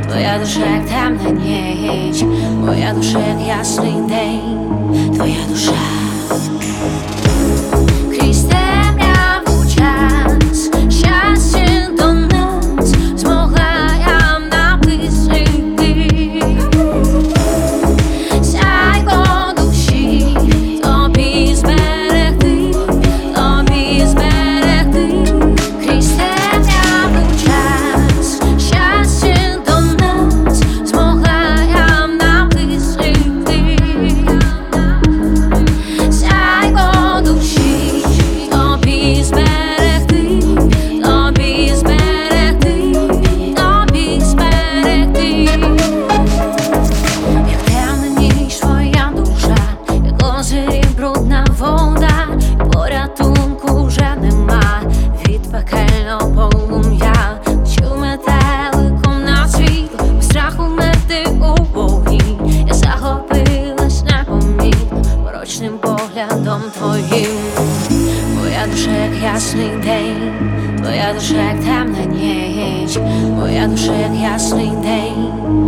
твоя душа як темна ніч, моя душа як ясний день, твоя душа. Крізь темряву час, щастя до нас змогла я наблизити. Сяйво душі тобі зберегти, тобі зберегти. Крізь темряву час, щастя до нас змогла я наблизити. Сяйво душі тобі зберегти, тобі зберегти, тобі зберегти. Як темна ніч твоя душа, як озері брудна вода, і порятунку вже нема від пекельного полум'я. Лечу метеликом на світло, без страху мерти у вогні. Я захопилась непомітно порочним поглядом твоїм. Моя душа як ясний день, твоя душа як темна ніч, моя душа як ясний день,